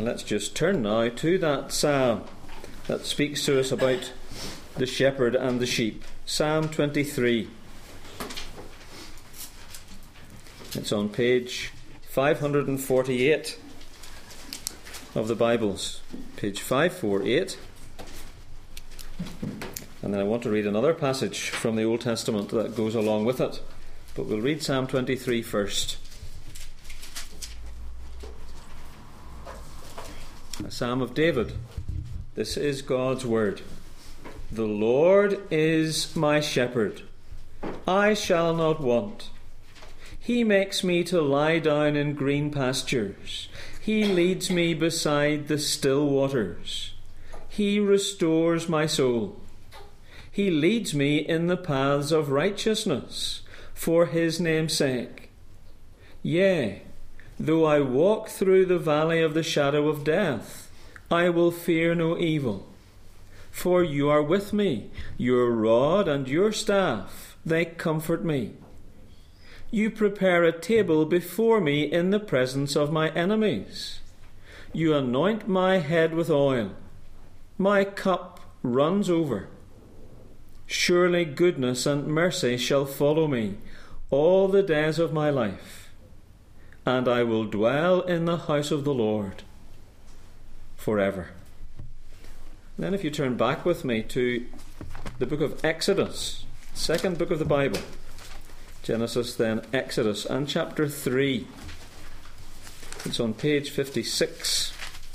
And let's just turn now to that psalm that speaks to us about the shepherd and the sheep. Psalm 23. It's on page 548 of the Bibles. Page 548. And then I want to read another passage from the Old Testament that goes along with it. But we'll read Psalm 23 first. A Psalm of David. This is God's word. The Lord is my shepherd. I shall not want. He makes me to lie down in green pastures. He leads me beside the still waters. He restores my soul. He leads me in the paths of righteousness for his name's sake. Yea, though I walk through the valley of the shadow of death, I will fear no evil. For you are with me, your rod and your staff, they comfort me. You prepare a table before me in the presence of my enemies. You anoint my head with oil. My cup runs over. Surely goodness and mercy shall follow me all the days of my life, and I will dwell in the house of the Lord forever. Then if you turn back with me to the book of Exodus, second book of the Bible, Genesis, then Exodus, and chapter 3. It's on page 56.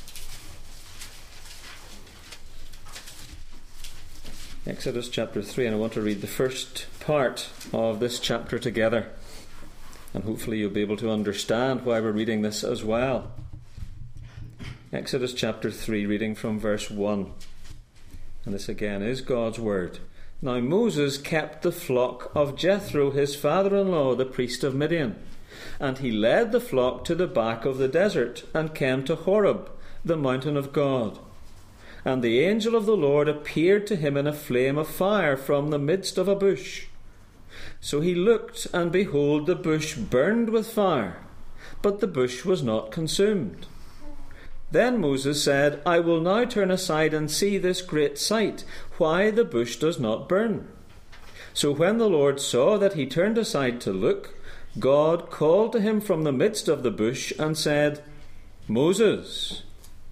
Exodus chapter 3, and I want to read the first part of this chapter together, and hopefully you'll be able to understand why we're reading this as well. Exodus chapter 3, reading from verse 1, and this again is God's word. Now Moses kept the flock of Jethro, his father-in-law, the priest of Midian, and he led the flock to the back of the desert, and came to Horeb, the mountain of God. And the angel of the Lord appeared to him in a flame of fire from the midst of a bush. So he looked, and behold, the bush burned with fire, but the bush was not consumed. Then Moses said, I will now turn aside and see this great sight, why the bush does not burn. So when the Lord saw that he turned aside to look, God called to him from the midst of the bush and said, Moses,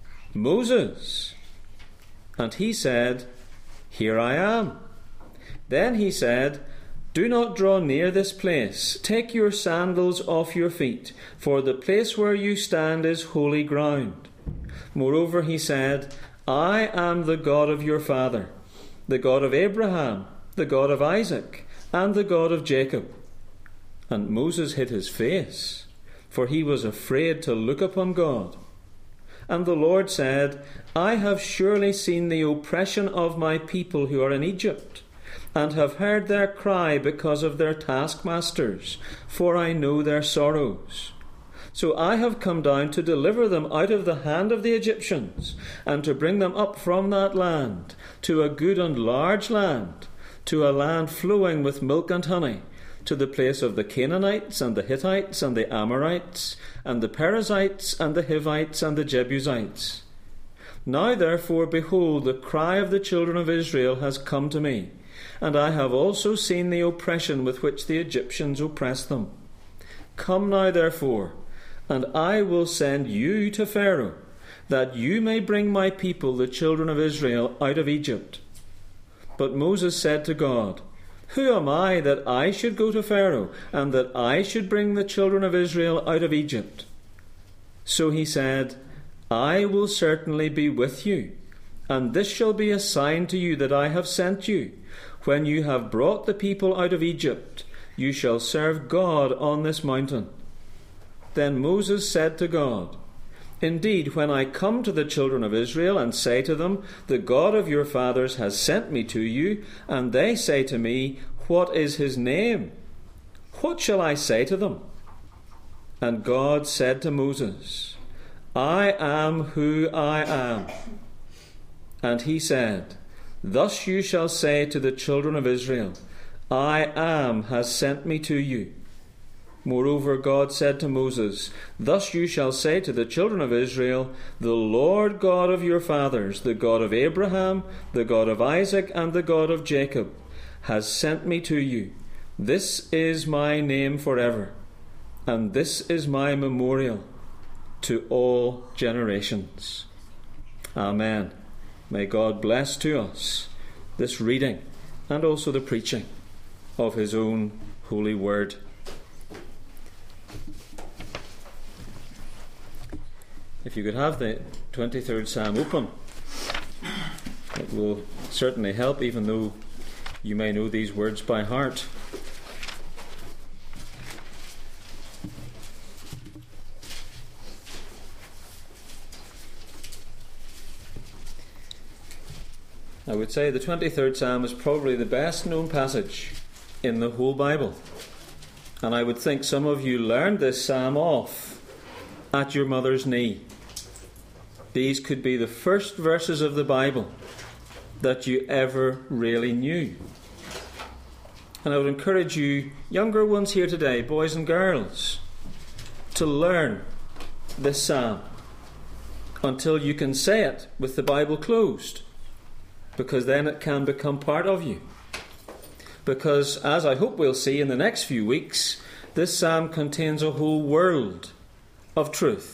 Moses. And he said, Here I am. Then he said, Do not draw near this place. Take your sandals off your feet, for the place where you stand is holy ground. Moreover, he said, I am the God of your father, the God of Abraham, the God of Isaac, and the God of Jacob. And Moses hid his face, for he was afraid to look upon God. And the Lord said, I have surely seen the oppression of my people who are in Egypt, and have heard their cry because of their taskmasters, for I know their sorrows. So I have come down to deliver them out of the hand of the Egyptians, and to bring them up from that land, to a good and large land, to a land flowing with milk and honey, to the place of the Canaanites, and the Hittites, and the Amorites, and the Perizzites, and the Hivites, and the Jebusites. Now therefore, behold, the cry of the children of Israel has come to me, and I have also seen the oppression with which the Egyptians oppress them. Come now therefore, and I will send you to Pharaoh, that you may bring my people, the children of Israel, out of Egypt. But Moses said to God, Who am I that I should go to Pharaoh, and that I should bring the children of Israel out of Egypt? So he said, I will certainly be with you, and this shall be a sign to you that I have sent you. When you have brought the people out of Egypt, you shall serve God on this mountain. Then Moses said to God, Indeed, when I come to the children of Israel and say to them, The God of your fathers has sent me to you, and they say to me, What is his name? What shall I say to them? And God said to Moses, I am who I am. And he said, Thus you shall say to the children of Israel, I am has sent me to you. Moreover, God said to Moses, Thus you shall say to the children of Israel, The Lord God of your fathers, the God of Abraham, the God of Isaac, and the God of Jacob, has sent me to you. This is my name forever, and this is my memorial to all generations. Amen. May God bless to us this reading and also the preaching of his own holy word. If you could have the 23rd Psalm open, it will certainly help, even though you may know these words by heart. I would say the 23rd Psalm is probably the best known passage in the whole Bible. And I would think some of you learned this psalm off at your mother's knee. These could be the first verses of the Bible that you ever really knew. And I would encourage you, younger ones here today, boys and girls, to learn this psalm until you can say it with the Bible closed, because then it can become part of you. Because, as I hope we'll see in the next few weeks, this psalm contains a whole world of truth.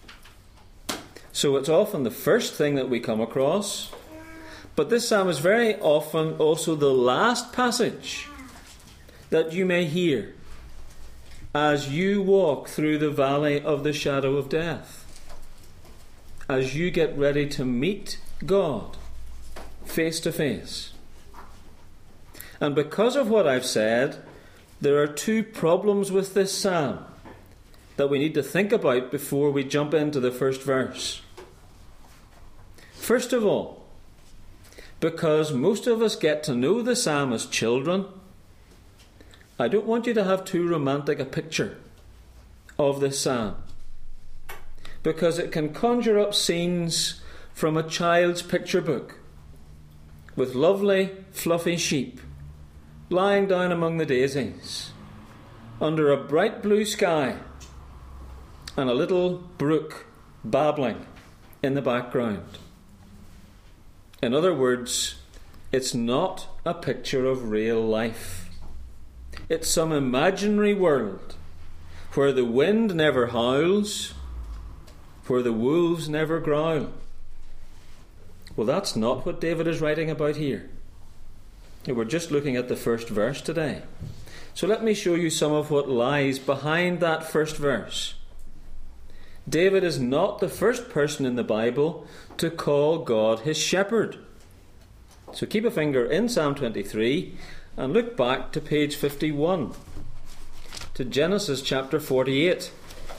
So it's often the first thing that we come across, but this psalm is very often also the last passage that you may hear as you walk through the valley of the shadow of death, as you get ready to meet God face to face. And because of what I've said, there are two problems with this psalm that we need to think about before we jump into the first verse. First of all, because most of us get to know the psalm as children, I don't want you to have too romantic a picture of this psalm, because it can conjure up scenes from a child's picture book with lovely, fluffy sheep lying down among the daisies under a bright blue sky and a little brook babbling in the background. In other words, it's not a picture of real life. It's some imaginary world where the wind never howls, where the wolves never growl. Well, that's not what David is writing about here. We're just looking at the first verse today. So let me show you some of what lies behind that first verse. David is not the first person in the Bible to call God his shepherd. So keep a finger in Psalm 23 and look back to page 51, to Genesis chapter 48.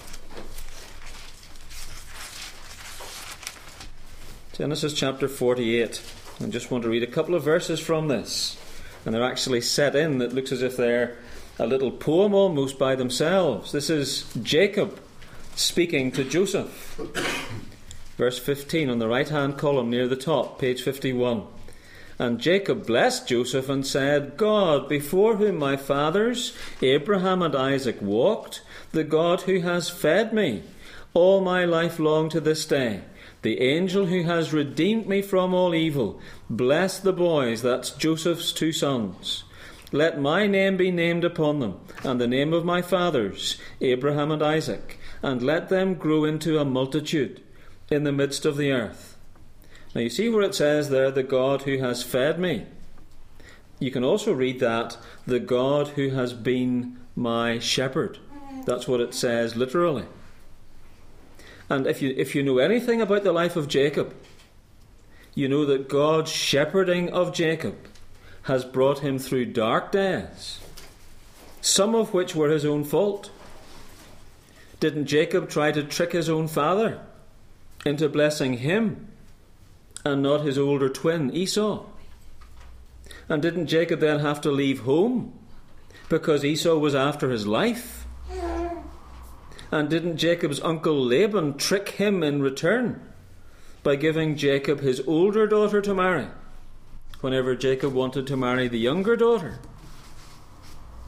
Genesis chapter 48. I just want to read a couple of verses from this. And they're actually set in that looks as if they're a little poem almost by themselves. This is Jacob speaking to Joseph. Verse 15 on the right-hand column near the top, page 51. And Jacob blessed Joseph and said, God, before whom my fathers, Abraham and Isaac, walked, the God who has fed me all my life long to this day, the angel who has redeemed me from all evil, bless the boys, that's Joseph's two sons. Let my name be named upon them, and the name of my fathers, Abraham and Isaac, and let them grow into a multitude in the midst of the earth. Now you see where it says there, the God who has fed me. You can also read that, the God who has been my shepherd. That's what it says literally. And if you know anything about the life of Jacob, you know that God's shepherding of Jacob has brought him through dark days, some of which were his own fault. Didn't Jacob try to trick his own father into blessing him and not his older twin Esau? And didn't Jacob then have to leave home because Esau was after his life? And didn't Jacob's uncle Laban trick him in return by giving Jacob his older daughter to marry whenever Jacob wanted to marry the younger daughter?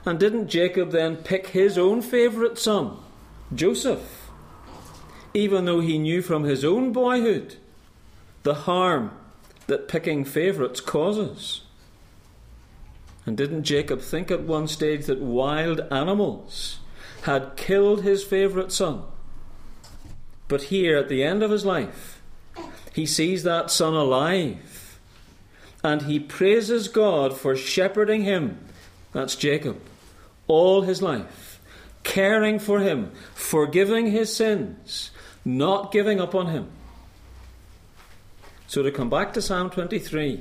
And didn't Jacob then pick his own favourite son, Joseph, even though he knew from his own boyhood the harm that picking favourites causes? And didn't Jacob think at one stage that wild animals had killed his favourite son? But here, at the end of his life, he sees that son alive, and he praises God for shepherding him, that's Jacob, all his life, caring for him, forgiving his sins, not giving up on him. So to come back to Psalm 23,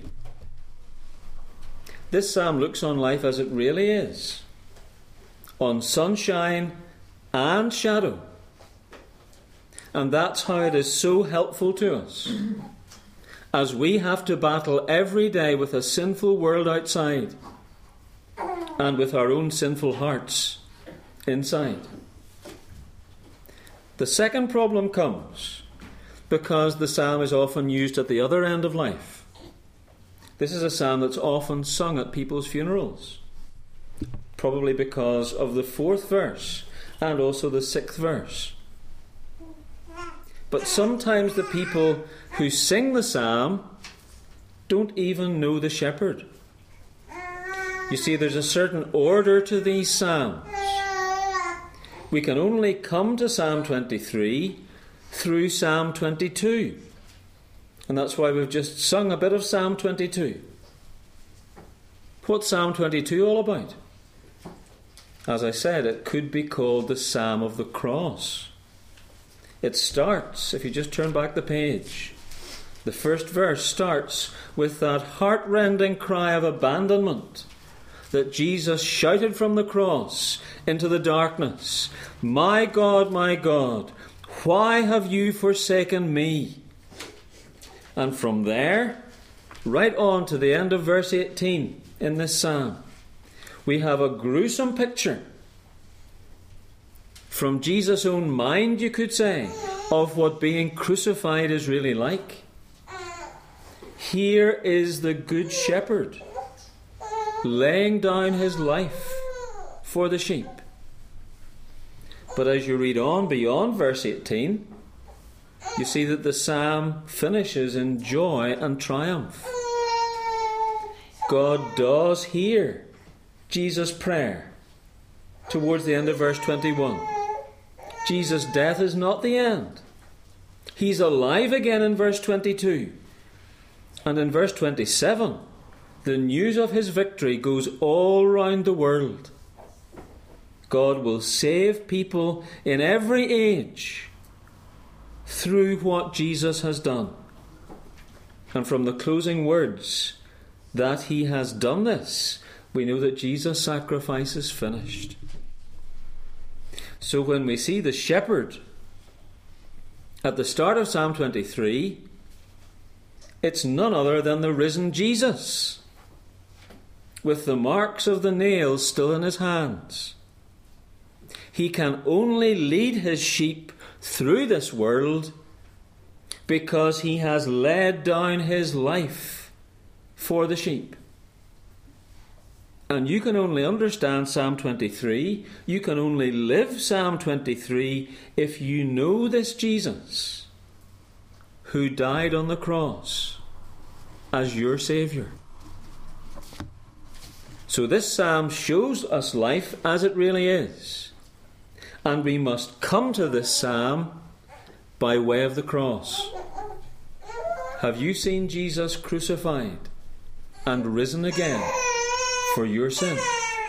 this psalm looks on life as it really is, on sunshine and shadow. And that's how it is so helpful to us, as we have to battle every day with a sinful world outside and with our own sinful hearts inside. The second problem comes because the psalm is often used at the other end of life. This is a psalm that's often sung at people's funerals, probably because of the 4th verse and also the 6th verse. But sometimes the people who sing the psalm don't even know the shepherd. You see, there's a certain order to these psalms. We can only come to Psalm 23 through Psalm 22. And that's why we've just sung a bit of Psalm 22. What's Psalm 22 all about? As I said, it could be called the Psalm of the Cross. It starts, if you just turn back the page, the first verse starts with that heart-rending cry of abandonment that Jesus shouted from the cross into the darkness. My God, why have you forsaken me? And from there, right on to the end of verse 18 in this psalm, we have a gruesome picture from Jesus' own mind, you could say, of what being crucified is really like. Here is the Good Shepherd laying down his life for the sheep. But as you read on beyond verse 18, you see that the psalm finishes in joy and triumph. God does hear Jesus' prayer towards the end of verse 21. Jesus' death is not the end. He's alive again in verse 22. And in verse 27, the news of his victory goes all round the world. God will save people in every age through what Jesus has done. And from the closing words, that he has done this, we know that Jesus' sacrifice is finished. So when we see the shepherd at the start of Psalm 23, it's none other than the risen Jesus, with the marks of the nails still in his hands. He can only lead his sheep through this world because he has laid down his life for the sheep. And you can only understand Psalm 23, you can only live Psalm 23 if you know this Jesus who died on the cross as your Saviour. So this psalm shows us life as it really is. And we must come to this psalm by way of the cross. Have you seen Jesus crucified and risen again for your sin?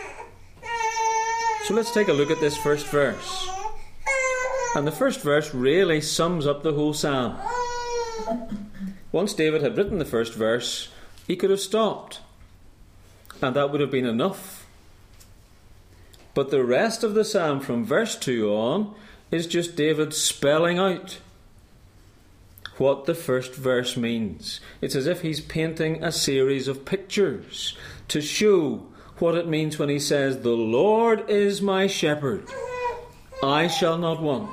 So let's take a look at this first verse. And the first verse really sums up the whole psalm. Once David had written the first verse, he could have stopped, and that would have been enough. But the rest of the psalm from verse 2 on is just David spelling out what the first verse means. It's as if he's painting a series of pictures to show what it means when he says, "The Lord is my shepherd, I shall not want."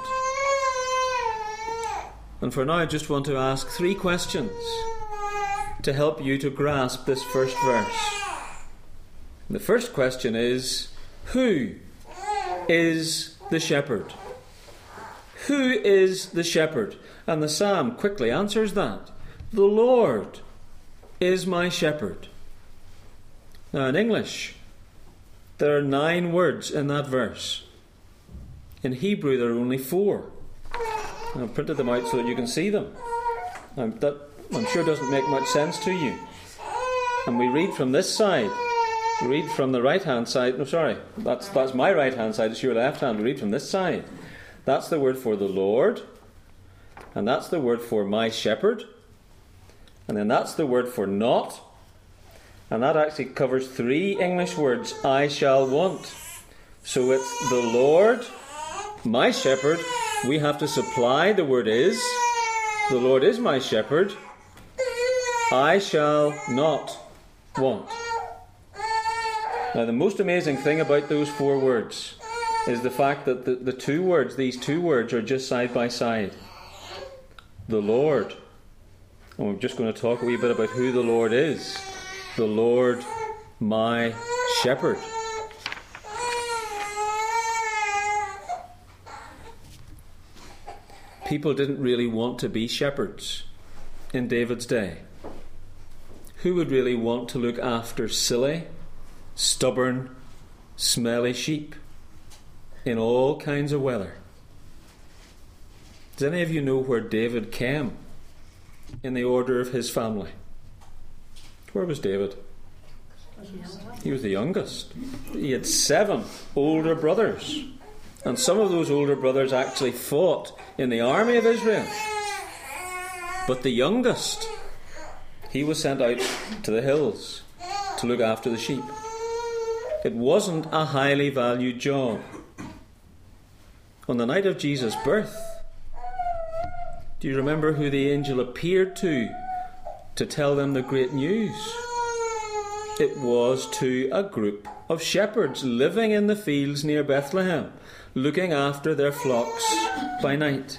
And for now I just want to ask 3 questions to help you to grasp this first verse. The first question is, Who is the shepherd? Who is the shepherd? And the psalm quickly answers that. The Lord is my shepherd. Now in English, there are 9 words in that verse. In Hebrew, there are only 4. I've printed them out so that you can see them. That, I'm sure, doesn't make much sense to you. And we read from this side. We read from the right-hand side. No, sorry. That's my right-hand side. It's your left hand. We read from this side. That's the word for the Lord. And that's the word for my shepherd. And then that's the word for not. And that actually covers 3 English words. I shall want. So it's the Lord, my shepherd. We have to supply the word is. The Lord is my shepherd. I shall not want. Now the most amazing thing about those 4 words is the fact that these two words are just side by side. The Lord. And we're just going to talk a wee bit about who the Lord is. The Lord, my shepherd. People didn't really want to be shepherds in David's day. Who would really want to look after silly, stubborn, smelly sheep in all kinds of weather? Does any of you know where David came in the order of his family? Where was David? He was the youngest. He had 7 older brothers. And some of those older brothers actually fought in the army of Israel. But the youngest, he was sent out to the hills to look after the sheep. It wasn't a highly valued job. On the night of Jesus' birth, do you remember who the angel appeared to tell them the great news? It was to a group of shepherds living in the fields near Bethlehem, looking after their flocks by night.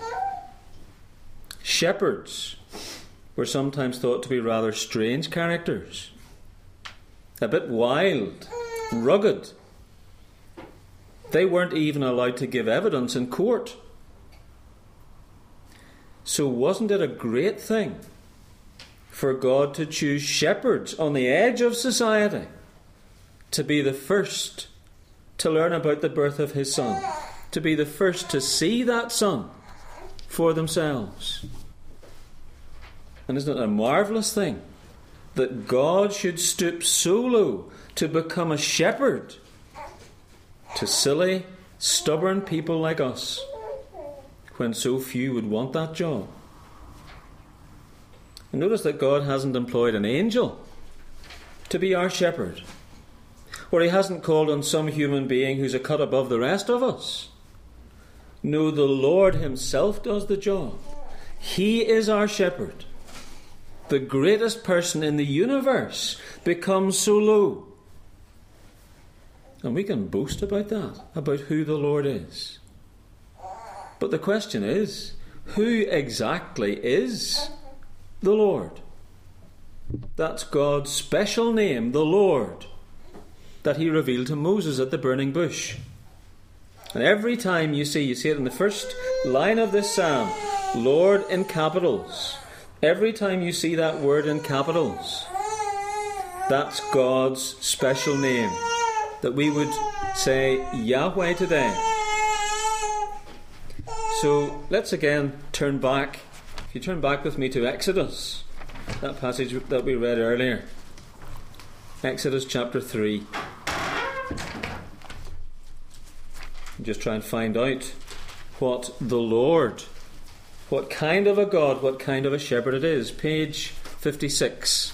Shepherds were sometimes thought to be rather strange characters, a bit wild, rugged. They weren't even allowed to give evidence in court. So wasn't it a great thing for God to choose shepherds on the edge of society to be the first to learn about the birth of his son, to be the first to see that son for themselves? And isn't it a marvellous thing that God should stoop so low to become a shepherd to silly, stubborn people like us, when so few would want that job? And notice that God hasn't employed an angel to be our shepherd, or he hasn't called on some human being who's a cut above the rest of us. No, the Lord himself does the job. He is our shepherd. The greatest person in the universe becomes so low. And we can boast about that, about who the Lord is. But the question is, who exactly is the Lord? That's God's special name, the Lord, that he revealed to Moses at the burning bush. And every time you see it in the first line of this psalm, Lord in capitals. Every time you see that word in capitals, that's God's special name, that we would say Yahweh today. So let's again turn back. If you turn back with me to Exodus, that passage that we read earlier. Exodus chapter 3. Just try and find out what the Lord, what kind of a God, what kind of a shepherd it is. Page 56.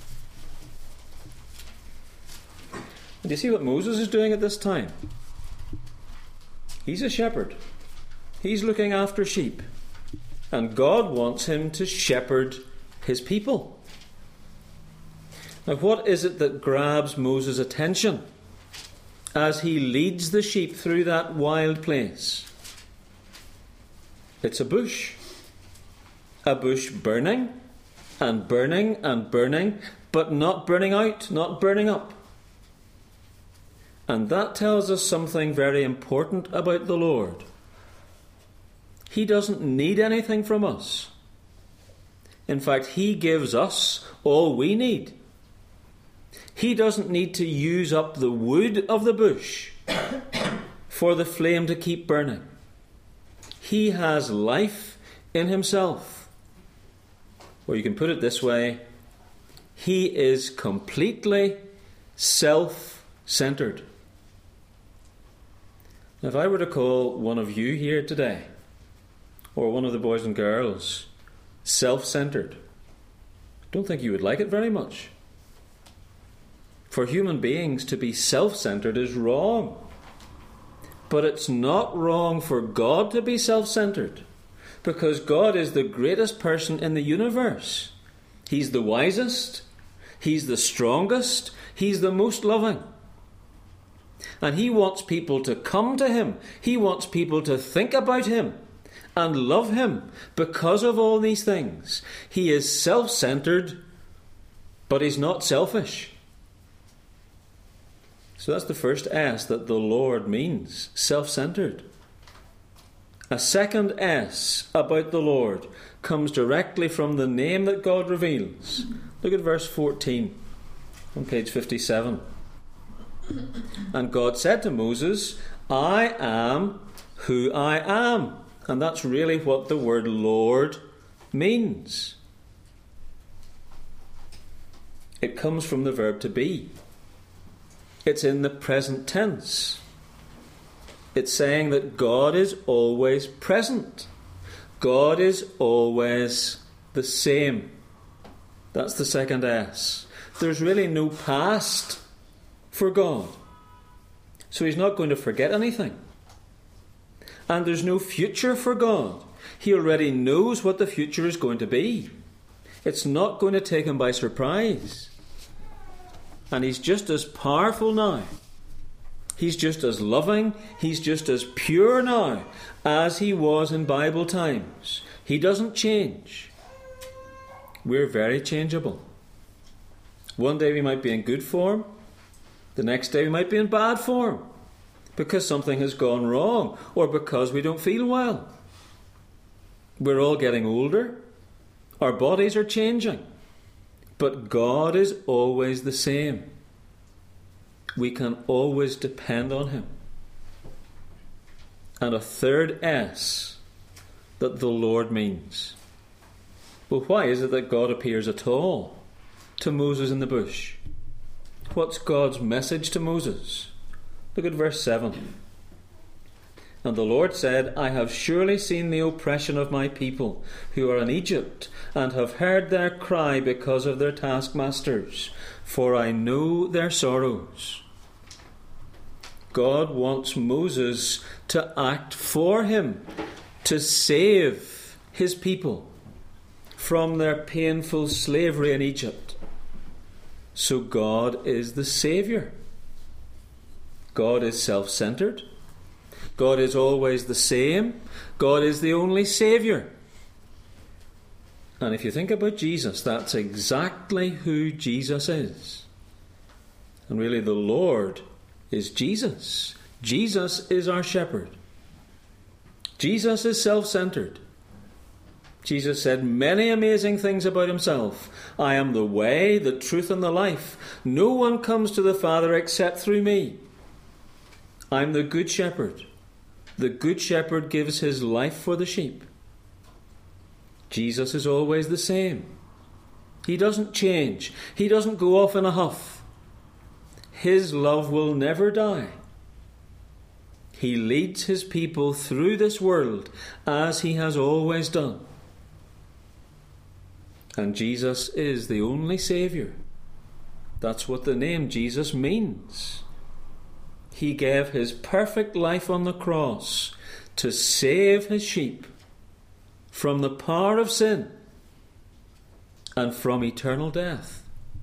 And do you see what Moses is doing at this time? He's a shepherd. He's looking after sheep. And God wants him to shepherd his people. Now, what is it that grabs Moses' attention as he leads the sheep through that wild place? It's a bush. A bush burning and burning and burning, but not burning out, not burning up. And that tells us something very important about the Lord. He doesn't need anything from us. In fact, He gives us all we need. He doesn't need to use up the wood of the bush for the flame to keep burning. He has life in Himself. Or you can put it this way, He is completely self-centered. Now, if I were to call one of you here today, or one of the boys and girls, self-centered, I don't think you would like it very much. For human beings to be self-centered is wrong. But it's not wrong for God to be self-centered, because God is the greatest person in the universe. He's the wisest, He's the strongest, He's the most loving. And He wants people to come to Him. He wants people to think about Him and love Him because of all these things. He is self-centered, but He's not selfish. So that's the first S that the Lord means, self-centered. A second S about the Lord comes directly from the name that God reveals. Look at verse 14 on page 57. And God said to Moses, I am who I am. And that's really what the word Lord means. It comes from the verb to be. It's in the present tense. It's saying that God is always present. God is always the same. That's the second S. There's really no past for God. So He's not going to forget anything. And there's no future for God. He already knows what the future is going to be. It's not going to take Him by surprise. And He's just as powerful now. He's just as loving. He's just as pure now as He was in Bible times. He doesn't change. We're very changeable. One day we might be in good form. The next day we might be in bad form, because something has gone wrong or because we don't feel well. We're all getting older. Our bodies are changing. But God is always the same. We can always depend on Him. And a third S that the Lord means. Well, why is it that God appears at all to Moses in the bush? What's God's message to Moses? Look at verse 7. And the Lord said, I have surely seen the oppression of my people who are in Egypt, and have heard their cry because of their taskmasters, for I know their sorrows. God wants Moses to act for Him, to save His people from their painful slavery in Egypt. So God is the Saviour. God is self-centered. God is always the same. God is the only Saviour. And if you think about Jesus, that's exactly who Jesus is. And really the Lord is Jesus. Jesus is our shepherd. Jesus is self-centered. Jesus said many amazing things about Himself. I am the way, the truth, and the life. No one comes to the Father except through me. I'm the good shepherd. The good shepherd gives his life for the sheep. Jesus is always the same. He doesn't change. He doesn't go off in a huff. His love will never die. He leads His people through this world as He has always done. And Jesus is the only Saviour. That's what the name Jesus means. He gave His perfect life on the cross to save His sheep from the power of sin and from eternal death.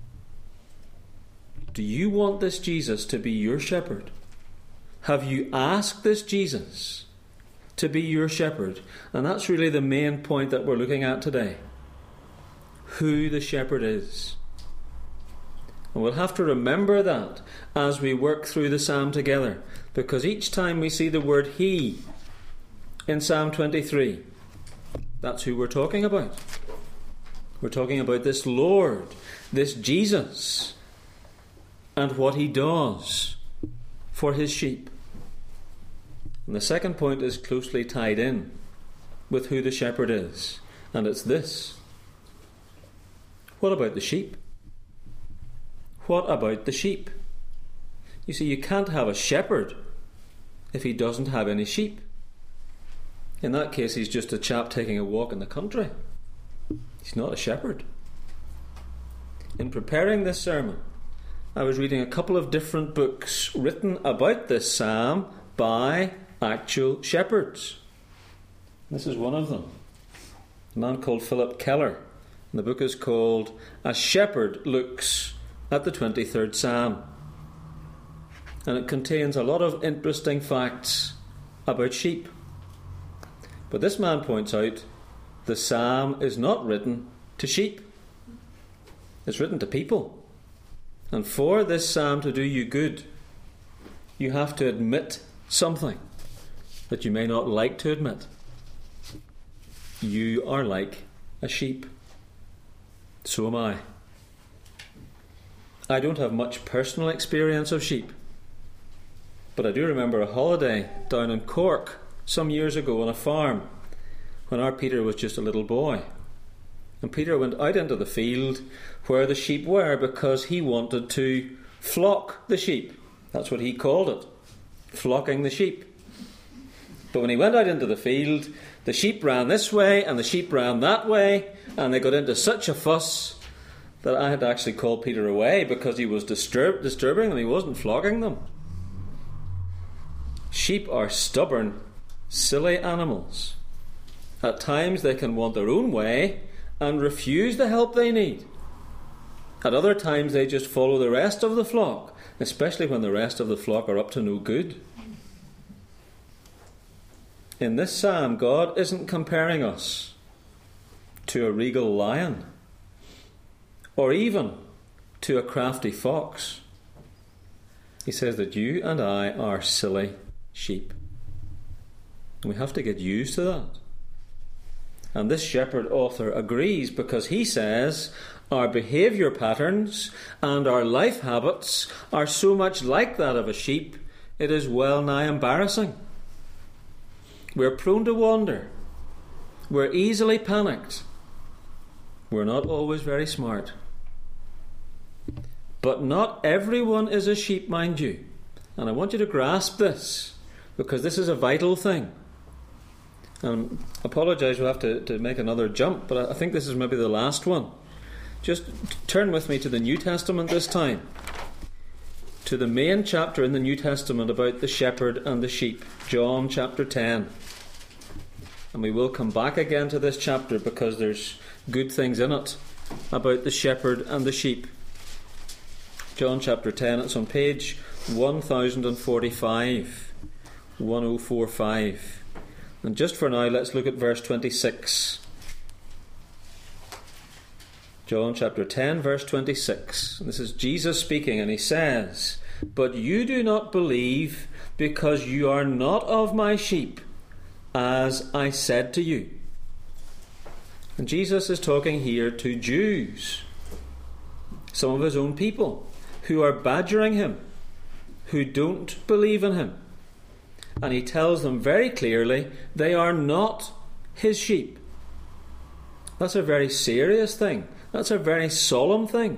Do you want this Jesus to be your shepherd? Have you asked this Jesus to be your shepherd? And that's really the main point that we're looking at today. Who the shepherd is. And we'll have to remember that as we work through the psalm together, because each time we see the word he in Psalm 23, that's who we're talking about. We're talking about this Lord, this Jesus, and what he does for his sheep. And the second point is closely tied in with who the shepherd is, and it's this: what about the sheep? What about the sheep? You see, you can't have a shepherd if he doesn't have any sheep. In that case, he's just a chap taking a walk in the country. He's not a shepherd. In preparing this sermon, I was reading a couple of different books written about this psalm by actual shepherds. This is one of them. A man called Philip Keller. And the book is called A Shepherd Looks at the 23rd Psalm. And it contains a lot of interesting facts about sheep. But this man points out the psalm is not written to sheep. It's written to people. And for this psalm to do you good, you have to admit something that you may not like to admit. You are like a sheep. So am I. I don't have much personal experience of sheep, but I do remember a holiday down in Cork some years ago on a farm when our Peter was just a little boy. And Peter went out into the field where the sheep were because he wanted to flock the sheep. That's what he called it, flocking the sheep. But when he went out into the field, the sheep ran this way and the sheep ran that way, and they got into such a fuss that I had to actually call Peter away because he was disturbing them. He wasn't flogging them. Sheep are stubborn, silly animals. At times they can want their own way and refuse the help they need. At other times they just follow the rest of the flock, especially when the rest of the flock are up to no good. In this psalm, God isn't comparing us to a regal lion or even to a crafty fox. He says that you and I are silly sheep. And we have to get used to that. And this shepherd author agrees, because he says our behaviour patterns and our life habits are so much like that of a sheep, it is well nigh embarrassing. We're prone to wander. We're easily panicked. We're not always very smart. But not everyone is a sheep, mind you. And I want you to grasp this, because this is a vital thing. And I apologise, we'll have to make another jump, but I think this is maybe the last one. Just turn with me to the New Testament this time, to the main chapter in the New Testament about the shepherd and the sheep, John chapter 10. And we will come back again to this chapter because there's good things in it about the shepherd and the sheep. John chapter 10, it's on page 1045, 1045. And just for now, let's look at verse 26. John chapter 10, verse 26. This is Jesus speaking, and he says, "But you do not believe because you are not of my sheep, as I said to you." And Jesus is talking here to Jews, some of his own people, who are badgering him, who don't believe in him. And he tells them very clearly they are not his sheep. That's a very serious thing. That's a very solemn thing.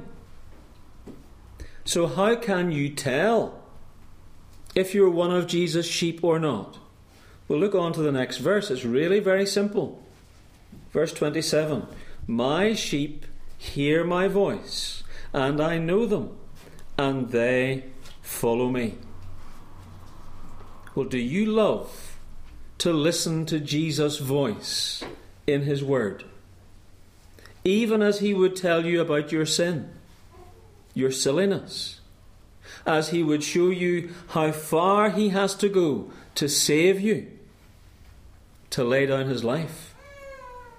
So how can you tell if you're one of Jesus' sheep or not? Well, look on to the next verse. It's really very simple. Verse 27. "My sheep hear my voice, and I know them, and they follow me." Well, do you love to listen to Jesus' voice in his word? Even as he would tell you about your sin, your silliness, as he would show you how far he has to go to save you, to lay down his life.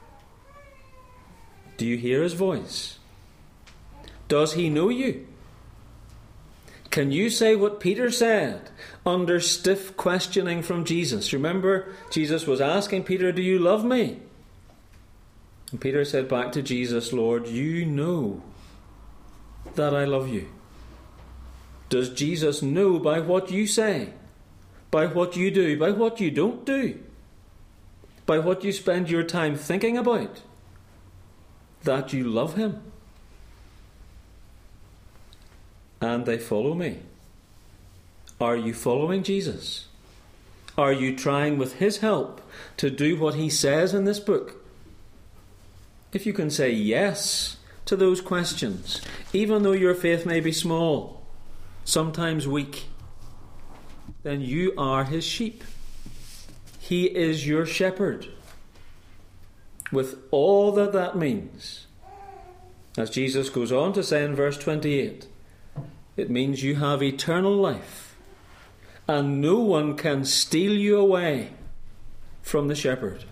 Do you hear his voice? Does he know you? Can you say what Peter said under stiff questioning from Jesus? Remember, Jesus was asking Peter, do you love me? And Peter said back to Jesus, Lord, you know that I love you. Does Jesus know by what you say, by what you do, by what you don't do, by what you spend your time thinking about, that you love him? And they follow me. Are you following Jesus? Are you trying with his help to do what he says in this book? If you can say yes to those questions, even though your faith may be small, sometimes weak, then you are his sheep. He is your shepherd, with all that that means. As Jesus goes on to say in verse 28, it means you have eternal life, and no one can steal you away from the shepherd.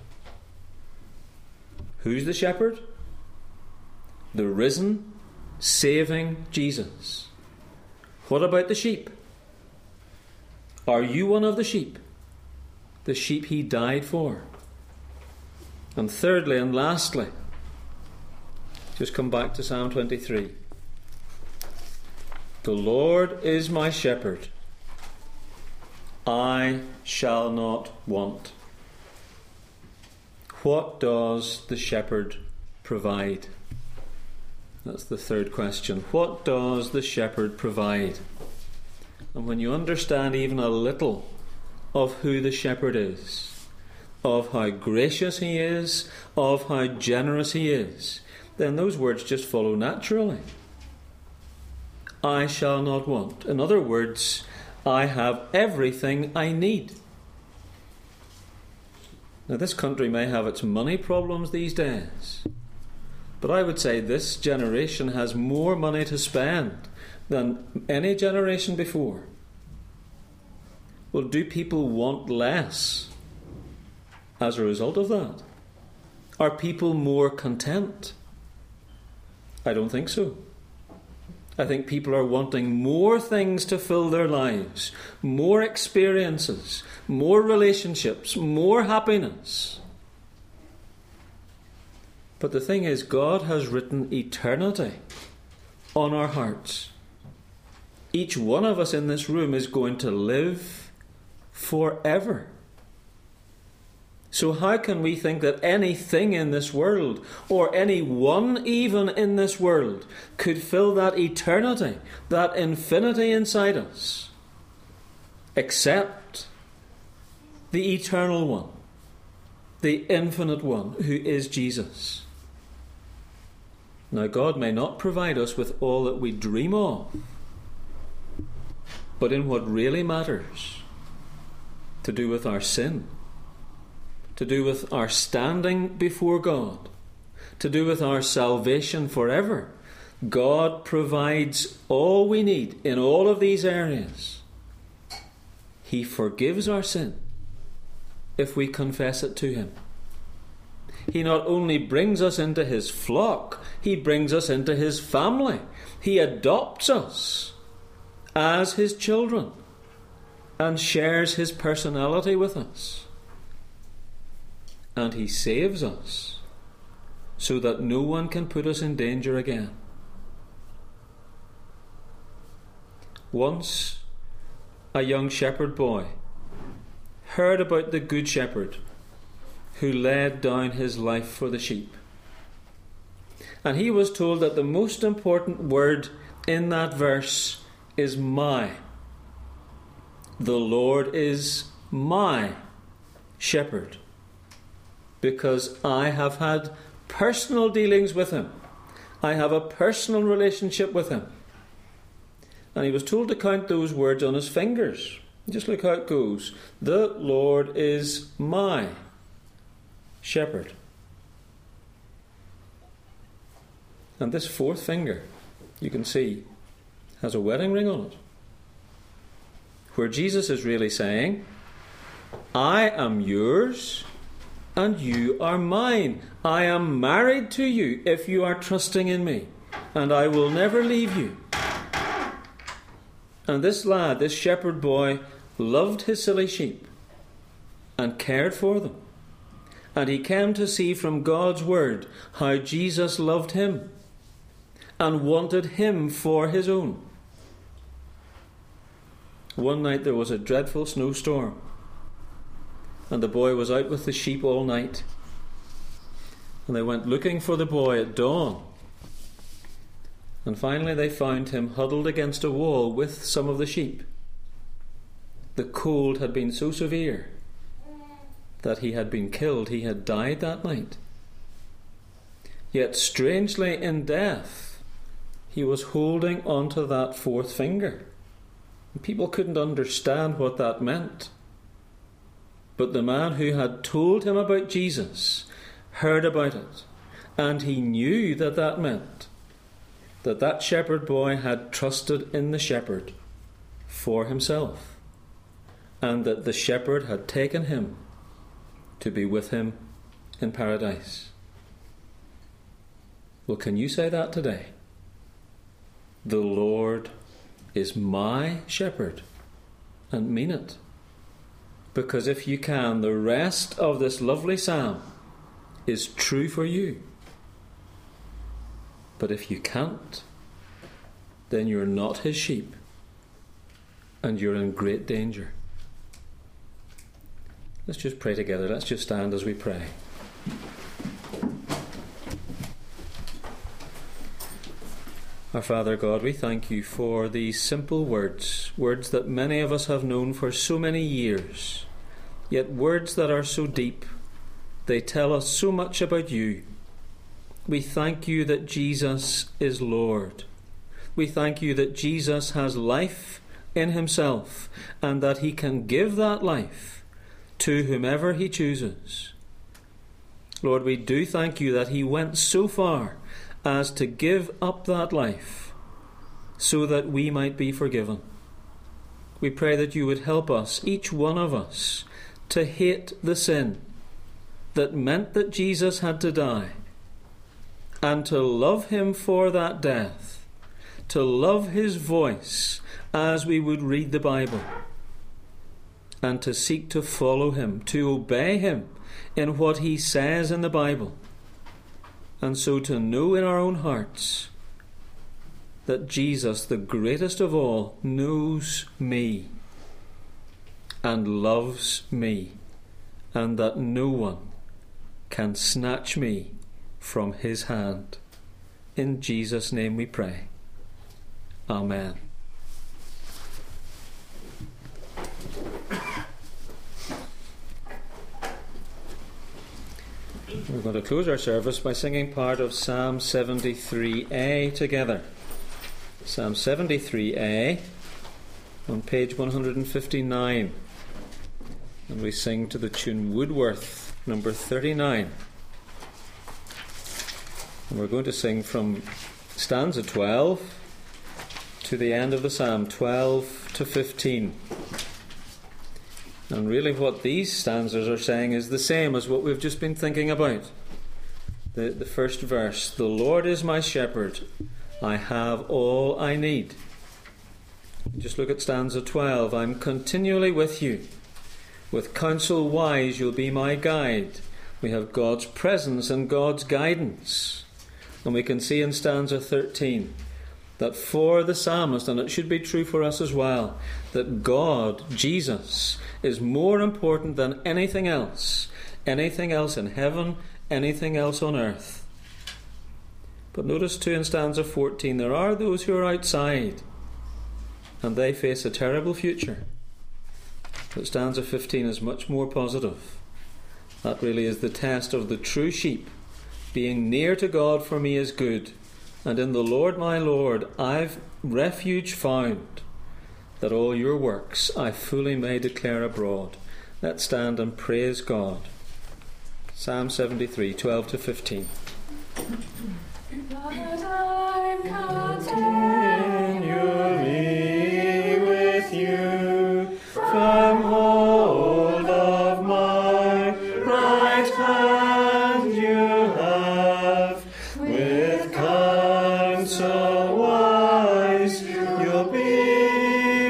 Who's the shepherd? The risen, saving Jesus. What about the sheep? Are you one of the sheep? The sheep he died for? And thirdly and lastly, just come back to Psalm 23. The Lord is my shepherd. I shall not want. What does the shepherd provide? That's the third question. What does the shepherd provide? And when you understand even a little of who the shepherd is, of how gracious he is, of how generous he is, then those words just follow naturally. I shall not want. In other words, I have everything I need. Now, this country may have its money problems these days, but I would say this generation has more money to spend than any generation before. Well, do people want less as a result of that? Are people more content? I don't think so. I think people are wanting more things to fill their lives, more experiences, more relationships, more happiness. But the thing is, God has written eternity on our hearts. Each one of us in this room is going to live forever. So how can we think that anything in this world, or anyone even in this world, could fill that eternity, that infinity inside us, except the eternal one, the infinite one, who is Jesus? Now, God may not provide us with all that we dream of, but in what really matters, to do with our sin, to do with our standing before God, to do with our salvation forever, God provides all we need in all of these areas. He forgives our sin if we confess it to him. He not only brings us into his flock, he brings us into his family. He adopts us as his children and shares his personality with us. And he saves us so that no one can put us in danger again. Once a young shepherd boy heard about the good shepherd who laid down his life for the sheep. And he was told that the most important word in that verse is my. The Lord is my shepherd, because I have had personal dealings with him. I have a personal relationship with him. And he was told to count those words on his fingers. Just look how it goes. The Lord is my shepherd. And this fourth finger, you can see, has a wedding ring on it, where Jesus is really saying, I am yours and you are mine. I am married to you if you are trusting in me, and I will never leave you. And this lad, this shepherd boy, loved his silly sheep and cared for them. And he came to see from God's word how Jesus loved him and wanted him for his own. One night there was a dreadful snowstorm, and the boy was out with the sheep all night. And they went looking for the boy at dawn. And finally they found him huddled against a wall with some of the sheep. The cold had been so severe that he had been killed. He had died that night. Yet strangely in death, he was holding onto that fourth finger. People couldn't understand what that meant. But the man who had told him about Jesus heard about it, and he knew that that meant that that shepherd boy had trusted in the shepherd for himself, and that the shepherd had taken him to be with him in paradise. Well, can you say that today? The Lord is my shepherd, and mean it. Because if you can, the rest of this lovely psalm is true for you. But if you can't, then you're not his sheep, and you're in great danger. Let's just pray together. Let's just stand as we pray. Our Father God, we thank you for these simple words, words that many of us have known for so many years, yet words that are so deep. They tell us so much about you. We thank you that Jesus is Lord. We thank you that Jesus has life in himself, and that he can give that life to whomever he chooses. Lord, we do thank you that he went so far as to give up that life so that we might be forgiven. We pray that you would help us, each one of us, to hate the sin that meant that Jesus had to die, and to love him for that death, to love his voice as we would read the Bible, and to seek to follow him, to obey him in what he says in the Bible, and so to know in our own hearts that Jesus, the greatest of all, knows me and loves me, and that no one can snatch me from his hand. In Jesus' name we pray. Amen. We're going to close our service by singing part of Psalm 73a together. Psalm 73a on page 159. And we sing to the tune Woodworth, number 39. And we're going to sing from stanza 12 to the end of the psalm, 12 to 15. And really what these stanzas are saying is the same as what we've just been thinking about. The first verse, the Lord is my shepherd, I have all I need. Just look at stanza 12, I'm continually with you. With counsel wise you'll be my guide. We have God's presence and God's guidance. And we can see in stanza 13 that for the psalmist, and it should be true for us as well, that God, Jesus, is more important than anything else in heaven, anything else on earth. But notice too in stanza 14, there are those who are outside, and they face a terrible future. But stanza 15 is much more positive. That really is the test of the true sheep. Being near to God for me is good, and in the Lord my Lord I've refuge found, that all your works I fully may declare abroad. Let's stand and praise God. Psalm 73, 12 to 15. But I'm continually with you, firm hold of my right hand you have, with counsel wise you'll be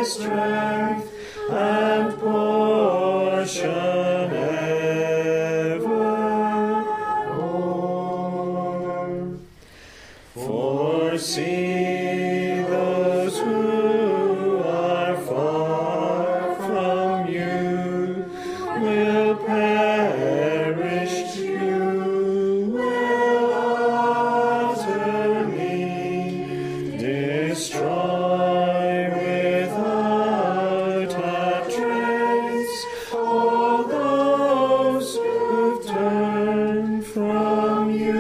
strength and portion evermore. For see, those who are far from you will perish, you will utterly destroy without a trace all those who've turned from you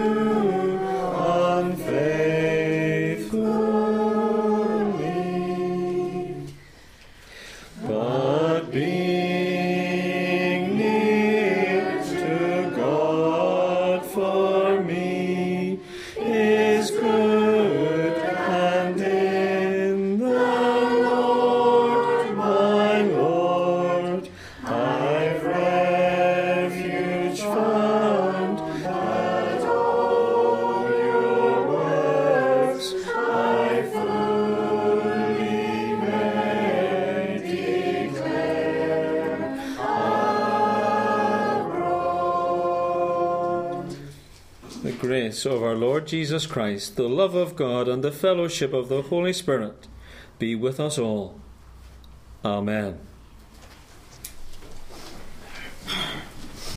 unfaithfully. But being near to God for me is good, and in the Lord my Lord I've refuge found, and all your works I fully may declare abroad. The grace of our Lord Jesus Christ, the love of God, and the fellowship of the Holy Spirit be with us all. Amen.